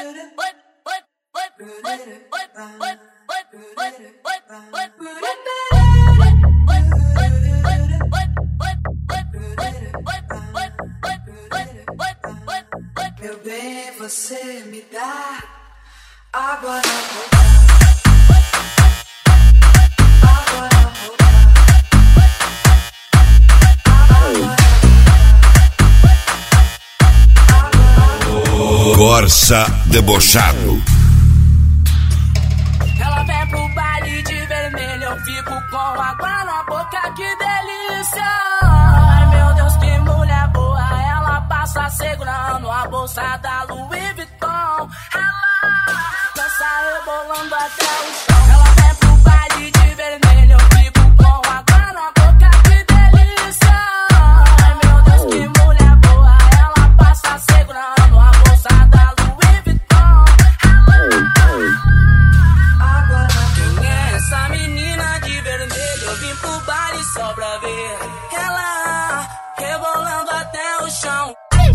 Meu bem, você me dá água na boca. Água na boca. Corsa debochado. Ela vem pro baile de vermelho, eu fico com água na boca, que delícia. Ai meu Deus, que mulher boa. Ela passa segurando a bolsa da Louis Vuitton. Ela dança rebolando até o chão. Ela vem pro baile de vermelho, eu fico com água na boca, que delícia. Ai meu Deus, que mulher boa. Ela passa segurando a bolsa da Louis Vuitton. Quem é essa menina de vermelho? Eu vim pro baile só pra ver ela rebolando até o chão.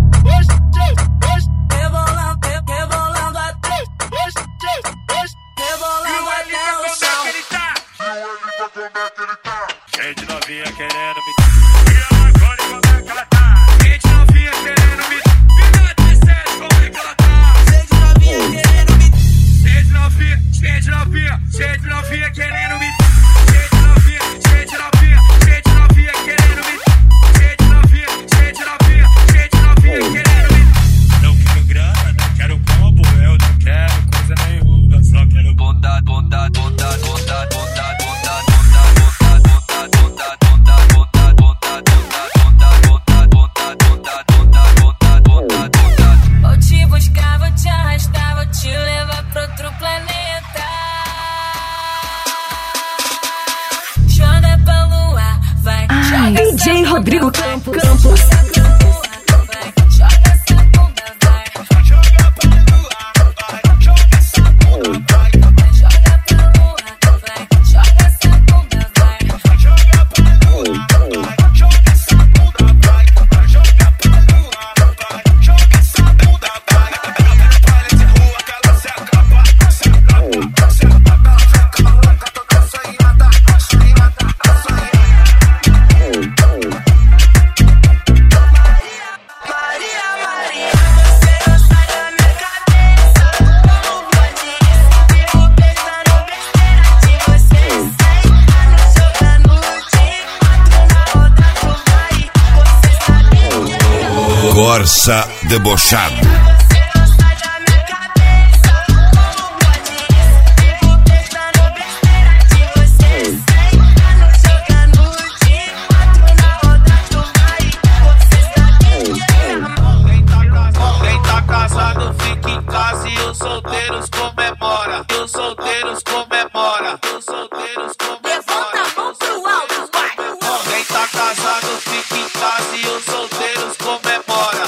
Rebolando até o chão. Cheio de novinha querendo me agora como é que ela tá? Cheio de novinha querendo me como é que ela tá? Cheio de novinha querendo me cheio de novinha querendo me cheio de novinha querendo me querendo me. Não quero grana, não quero combo, eu não quero coisa nenhuma, só quero bondade. Vou te buscar, vou te arrastar, vou te levar pra outro planeta. Joga pra lua, vai. DJ Rodrigo Campos. Corsa debochado. Quem tá casado fica em casa e os solteiros comemora. E os solteiros comemora. E os solteiros comemora. Levanta a mão pro alto, vai. Quem tá casado fica em casa e os solteiros comemora.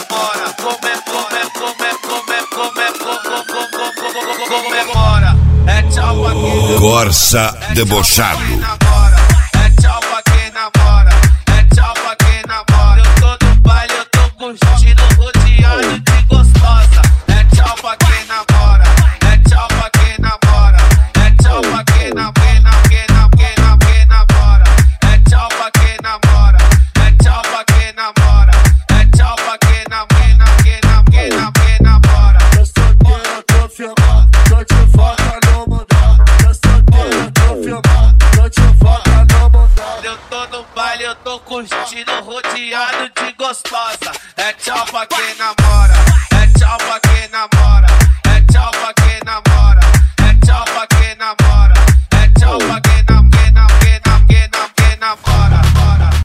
Comemora. É tchau pra quem Corsa debochado. namora. É tchau pra quem namora. É tchau pra quem namora. Eu tô no baile, eu tô curtindo, rodeado de gostosa. É tchau pra quem namora. É tchau pra quem namora. É tchau pra quem namora. É tchau pra quem namora. É tchau pra quem namora. É tchau pra quem namora. Eu solteiro, tô filmando, tô te foca no mundão. Eu solteiro, tô filmando, tô te foca no mundão. Eu tô no baile, eu tô curtindo, rodeado de gostosa. É tchau pra quem namora. É tchau pra quem namora.